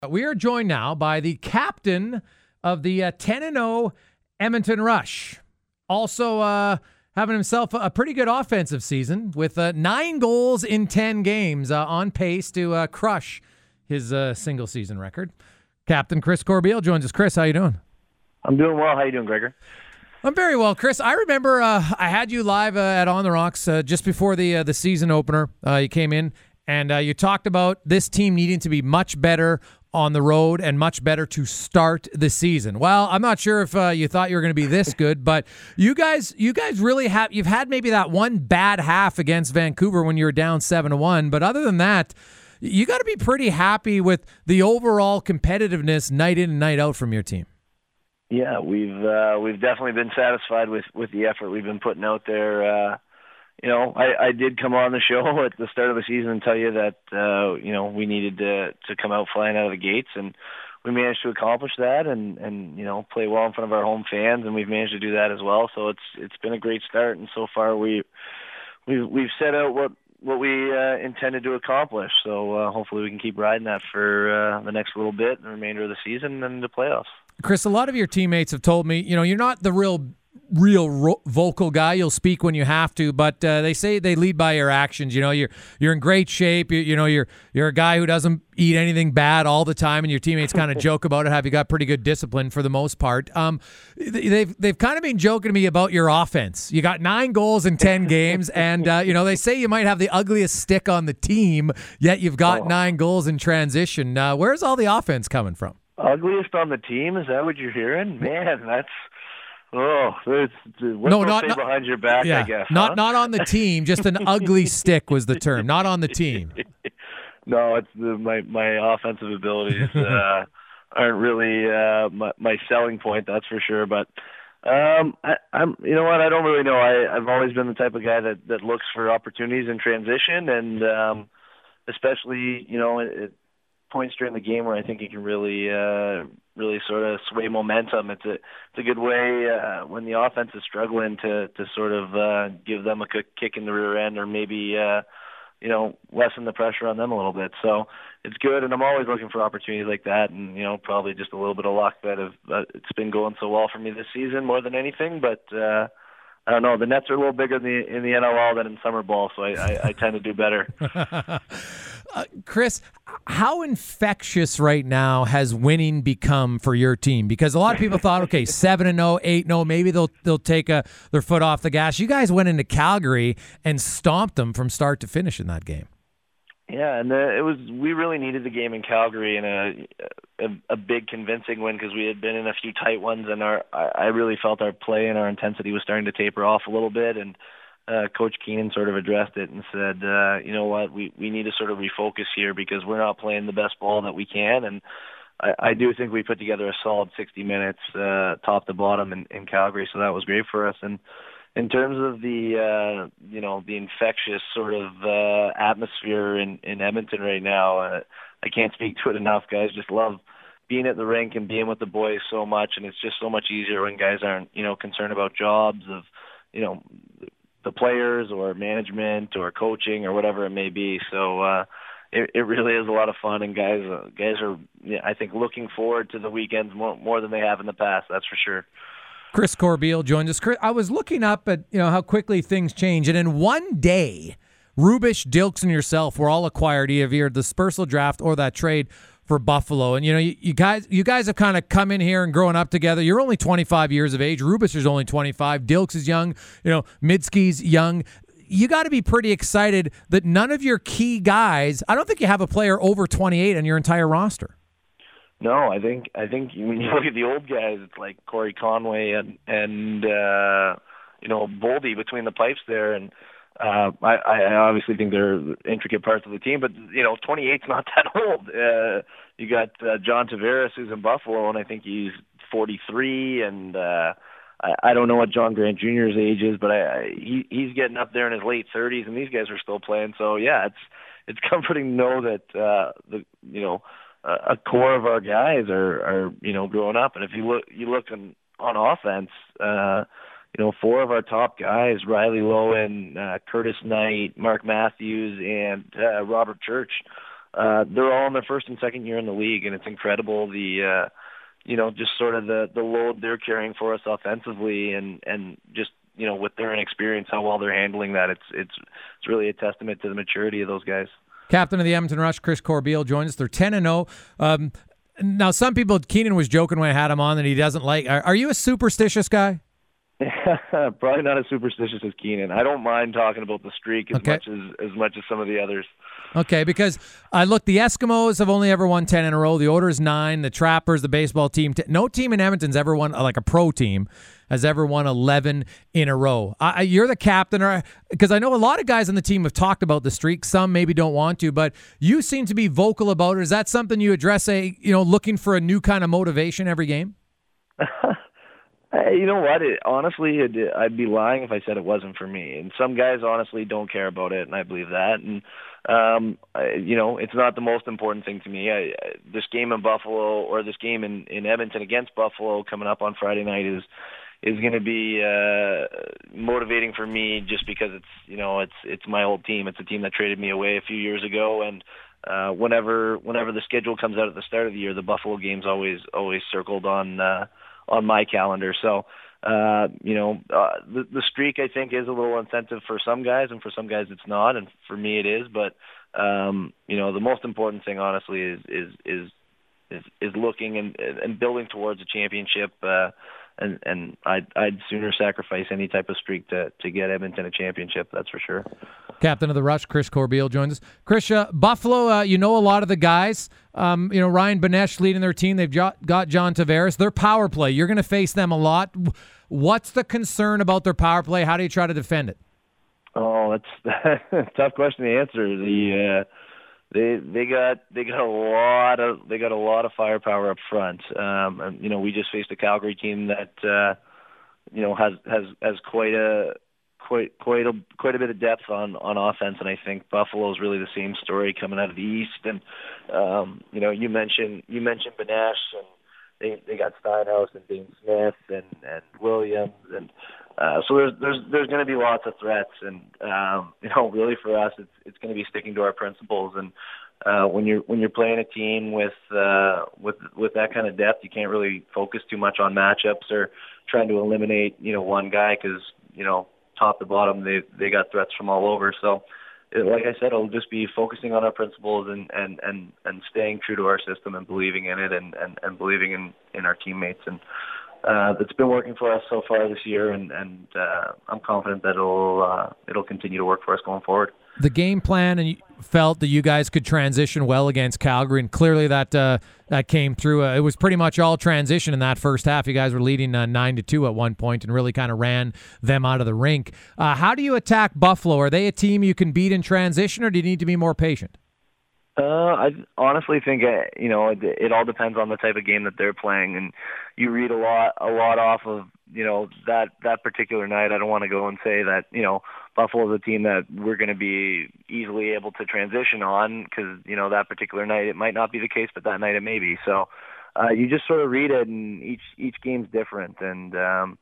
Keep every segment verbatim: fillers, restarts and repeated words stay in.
We are joined now by the captain of the uh, ten and oh Edmonton Rush. Also uh, having himself a pretty good offensive season with uh, nine goals in ten games, uh, on pace to uh, crush his uh, single-season record. Captain Chris Corbeil joins us. Chris, how you doing? I'm doing well. How you doing, Gregor? I'm very well, Chris. I remember uh, I had you live uh, at On the Rocks uh, just before the uh, the season opener. Uh, you came in and uh, you talked about this team needing to be much better on the road and much better to start the season. Well, I'm not sure if uh, you thought you were going to be this good, but you guys, you guys really have. You've had maybe that one bad half against Vancouver when you were down seven to one, but other than that, you got to be pretty happy with the overall competitiveness night in and night out from your team. Yeah, we've uh, we've definitely been satisfied with, with the effort we've been putting out there. Uh, you know, I, I did come on the show at the start of the season and tell you that uh, you know we needed to to come out flying out of the gates, and we managed to accomplish that, and, and you know play well in front of our home fans, and we've managed to do that as well. So it's it's been a great start, and so far we we've we've set out what. what we uh, intended to accomplish. So uh, hopefully we can keep riding that for uh, the next little bit, the remainder of the season, and the playoffs. Chris, a lot of your teammates have told me, you know, you're not the real real ro- vocal guy. You'll speak when you have to, but uh, they say they lead by your actions. You know, you're you're in great shape. You, you know, you're you're a guy who doesn't eat anything bad all the time, and your teammates kind of joke about it. Have you got pretty good discipline for the most part? Um, they've they've kind of been joking to me about your offense. You got nine goals in ten games, and uh, you know they say you might have the ugliest stick on the team, yet you've got oh. nine goals in transition. Uh, where's all the offense coming from? Ugliest on the team? Is that what you're hearing? Man, that's. Oh, it's, what's no, not, not behind your back, yeah, I guess. Not huh? not on the team, just an ugly stick was the term. Not on the team. No, it's the, my my offensive abilities uh, aren't really uh, my my selling point, that's for sure. But um, I, I'm you know what, I don't really know. I I've always been the type of guy that that looks for opportunities in transition, and um, especially you know at points during the game where I think you can really. Uh, really sort of sway momentum. It's a it's a good way uh, when the offense is struggling to to sort of uh, give them a kick in the rear end, or maybe uh, you know lessen the pressure on them a little bit. So it's good, and I'm always looking for opportunities like that, and you know probably just a little bit of luck that have uh, it's been going so well for me this season more than anything. But uh, I don't know. The nets are a little bigger in the in the N L L than in summer ball, so I, I, I tend to do better. uh, Chris, how infectious right now has winning become for your team? Because a lot of people thought, okay, seven and zero, eight and zero, maybe they'll they'll take a, their foot off the gas. You guys went into Calgary and stomped them from start to finish in that game. Yeah, and the, it was we really needed the game in Calgary and a a, a big convincing win because we had been in a few tight ones, and our I, I really felt our play and our intensity was starting to taper off a little bit, and uh, Coach Keenan sort of addressed it and said, uh, you know what, we we need to sort of refocus here because we're not playing the best ball that we can, and I, I do think we put together a solid sixty minutes, uh, top to bottom in, in Calgary, so that was great for us. And in terms of the, uh, you know, the infectious sort of uh, atmosphere in, in Edmonton right now, uh, I can't speak to it enough. Guys just love being at the rink and being with the boys so much, and it's just so much easier when guys aren't, you know, concerned about jobs of, you know, the players or management or coaching or whatever it may be. So uh, it, it really is a lot of fun, and guys, uh, guys are, I think, looking forward to the weekends more, more than they have in the past. That's for sure. Chris Corbeil joins us. Chris, I was looking up at you know how quickly things change, and in one day, Rubish, Dilks, and yourself were all acquired either via the dispersal draft or that trade for Buffalo. And you know, you, you guys, you guys have kind of come in here and grown up together. You're only twenty-five years of age. Rubish is only twenty-five. Dilks is young. You know, Midski's young. You got to be pretty excited that none of your key guys. I don't think you have a player over twenty-eight on your entire roster. No, I think I think when you look at the old guys, it's like Corey Conway and and uh, you know Boldy between the pipes there, and uh, I, I obviously think they're intricate parts of the team. But you know, twenty-eight's not that old. Uh, you got uh, John Tavares, who's in Buffalo, and I think he's forty-three. And uh, I, I don't know what John Grant Junior's age is, but I, I he he's getting up there in his late thirties, and these guys are still playing. So yeah, it's it's comforting to know that uh, the you know. a core of our guys are, are, you know, growing up. And if you look, you look on, on offense, uh, you know, four of our top guys, Riley Lowen, uh, Curtis Knight, Mark Matthews, and uh, Robert Church, uh, they're all in their first and second year in the league, and it's incredible the, uh, you know, just sort of the, the load they're carrying for us offensively, and, and just, you know, with their inexperience, how well they're handling that. It's it's it's really a testament to the maturity of those guys. Captain of the Edmonton Rush, Chris Corbeil, joins us. They're ten and oh. Um, now, some people, Keenan was joking when I had him on that he doesn't like. Are, are you a superstitious guy? Probably not as superstitious as Keenan. I don't mind talking about the streak as okay. much as as much as some of the others. Okay, because I uh, look, the Eskimos have only ever won ten in a row. The Oilers nine. The Trappers, the baseball team. T- no team in Edmonton's ever won, like a pro team, has ever won eleven in a row. I, you're the captain, or because I know a lot of guys on the team have talked about the streak. Some maybe don't want to, but you seem to be vocal about it. Is that something you address? A you know, looking for a new kind of motivation every game. Hey, you know what? It, honestly, it, I'd be lying if I said it wasn't for me. And some guys honestly don't care about it, and I believe that. And um, I, you know, it's not the most important thing to me. I, I, this game in Buffalo, or this game in, in Edmonton against Buffalo coming up on Friday night, is is going to be uh, motivating for me, just because it's you know it's it's my old team. It's a team that traded me away a few years ago, and uh, whenever whenever the schedule comes out at the start of the year, the Buffalo game's always always circled on. Uh, on my calendar. So, uh, you know, uh, the, the streak, I think, is a little incentive for some guys, and for some guys it's not, and for me it is. But, um, you know, the most important thing, honestly, is is is is, is looking and, and building towards a championship, uh, and, and I'd, I'd sooner sacrifice any type of streak to, to get Edmonton a championship, that's for sure. Captain of the Rush, Chris Corbeil, joins us. Chris, uh, Buffalo, uh, you know a lot of the guys. Um, you know, Ryan Benesch leading their team. They've got John Tavares. Their power play, you're going to face them a lot. What's the concern about their power play? How do you try to defend it? Oh, that's a tough question to answer. The uh, they they got they got a lot of they got a lot of firepower up front. Um, and, you know, we just faced a Calgary team that uh, you know has has has quite a quite quite a quite a bit of depth on, on offense, and I think Buffalo is really the same story coming out of the East. And um, you know, you mentioned you mentioned Benesch, and they they got Steinhaus and Dean Smith and, and Williams, and uh, so there's there's there's going to be lots of threats. And um, you know, really for us, it's it's going to be sticking to our principles. And uh, when you're when you're playing a team with uh, with with that kind of depth, you can't really focus too much on matchups or trying to eliminate you know one guy, because you know. Top to bottom, they they got threats from all over. So, it, like I said, it'll just be focusing on our principles and, and, and, and staying true to our system and believing in it, and, and, and believing in, in our teammates. And uh, it's been working for us so far this year, and, and uh, I'm confident that it'll uh, it'll continue to work for us going forward. The game plan, and you felt that you guys could transition well against Calgary, and clearly that uh, that came through. Uh, it was pretty much all transition in that first half. You guys were leading uh, nine to two at one point, and really kind of ran them out of the rink. Uh, how do you attack Buffalo? Are they a team you can beat in transition, or do you need to be more patient? Uh, I honestly think uh, you know it, it all depends on the type of game that they're playing, and you read a lot a lot off of you know that that particular night. I don't want to go and say that you know Buffalo is a team that we're going to be easily able to transition on, because you know that particular night it might not be the case, but that night it may be. So uh, you just sort of read it, and each each game's different. And um,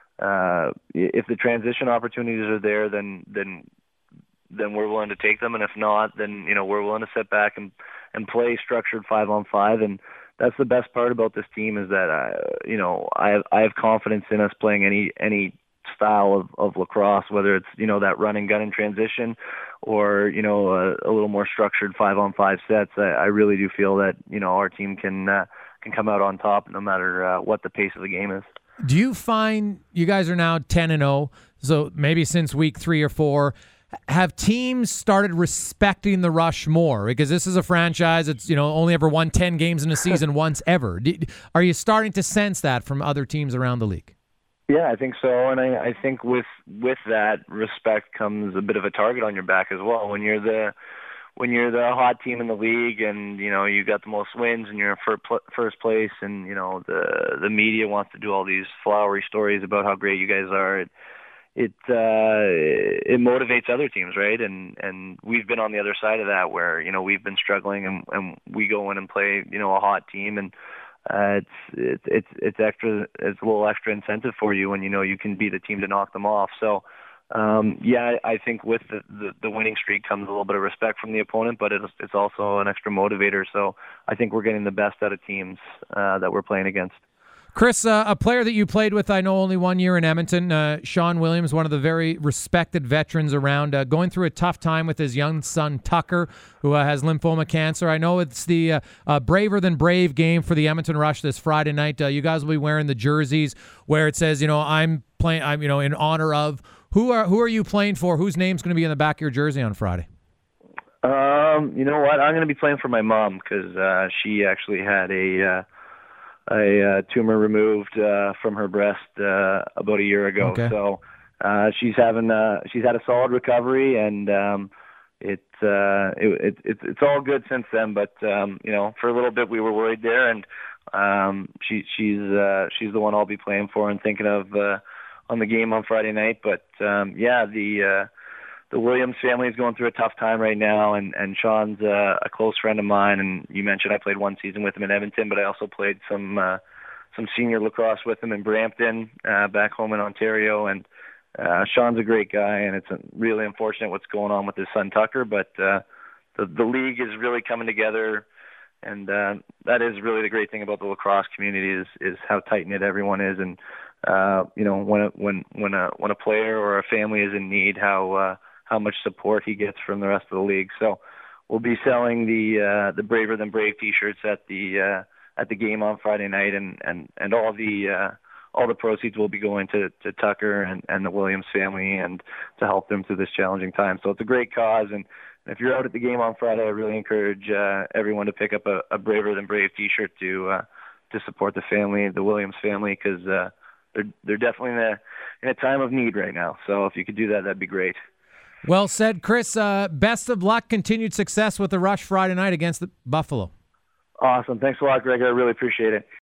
uh, if the transition opportunities are there, then then. then we're willing to take them, and if not, then you know we're willing to sit back and and play structured five on five. And that's the best part about this team, is that uh, you know I have, I have confidence in us playing any any style of, of lacrosse, whether it's you know that run and gun in transition, or you know a, a little more structured five on five sets. I, I really do feel that you know our team can uh, can come out on top no matter uh, what the pace of the game is. Do you find you guys are now ten and zero? So maybe since week three or four. Have teams started respecting the Rush more? Because this is a franchise that's, you know, only ever won ten games in a season once ever. Are you starting to sense that from other teams around the league? Yeah, I think so. And I, I think with with that respect comes a bit of a target on your back as well. When you're the when you're the hot team in the league, and you know you got the most wins, and you're in first place, and you know the the media wants to do all these flowery stories about how great you guys are. It, it uh it motivates other teams, right? And and we've been on the other side of that, where you know we've been struggling, and, and we go in and play you know a hot team, and uh it's it's it's it's extra it's a little extra incentive for you when you know you can be the team to knock them off. So um, yeah, I think with the, the, the winning streak comes a little bit of respect from the opponent, but it's, it's also an extra motivator. So I think we're getting the best out of teams uh, that we're playing against. Chris, uh, a player that you played with, I know only one year in Edmonton, uh, Sean Williams, one of the very respected veterans around, uh, going through a tough time with his young son, Tucker, who uh, has lymphoma cancer. I know it's the uh, uh, Braver Than Brave game for the Edmonton Rush this Friday night. Uh, you guys will be wearing the jerseys where it says, you know, I'm playing, I'm, you know, in honor of. Who are who are you playing for? Whose name's going to be in the back of your jersey on Friday? Um, you know what? I'm going to be playing for my mom because uh, she actually had a uh, a uh, tumor removed uh, from her breast uh, about a year ago. Okay. So uh, she's having uh, she's had a solid recovery, and um, it, uh, it, it it's all good since then. But um, you know, for a little bit we were worried there, and um, she she's uh, she's the one I'll be playing for and thinking of uh, on the game on Friday night. But um, yeah, the uh, the Williams family is going through a tough time right now, and and Sean's uh, a close friend of mine. And you mentioned I played one season with him in Edmonton, but I also played some uh, some senior lacrosse with him in Brampton, uh, back home in Ontario. And uh, Sean's a great guy, and it's really unfortunate what's going on with his son Tucker. But uh, the the league is really coming together, and uh, that is really the great thing about the lacrosse community is is how tight knit everyone is. And uh, you know, when a, when when a when a player or a family is in need, how uh, how much support he gets from the rest of the league. So we'll be selling the uh, the Braver Than Brave T-shirts at the uh, at the game on Friday night, and and and all the uh, all the proceeds will be going to, to Tucker and, and the Williams family, and to help them through this challenging time. So it's a great cause, and if you're out at the game on Friday, I really encourage uh, everyone to pick up a, a Braver Than Brave T-shirt to uh, to support the family, the Williams family, because uh, they're they're definitely in a in a time of need right now. So if you could do that, that'd be great. Well said, Chris. Uh, best of luck, continued success with the Rush Friday night against the Buffalo. Awesome. Thanks a lot, Greg. I really appreciate it.